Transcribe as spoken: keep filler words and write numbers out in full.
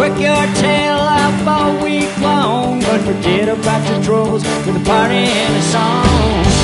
Work your tail off all week long, but forget about your troubles with a party and a song.